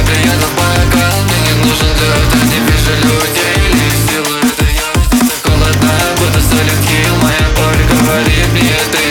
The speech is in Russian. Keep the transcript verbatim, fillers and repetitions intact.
приятно пока. Мне не нужен лед, я не вижу людей. Лишь силу это я, так холодно, будто Silent Hill. Моя боль говорит мне, ты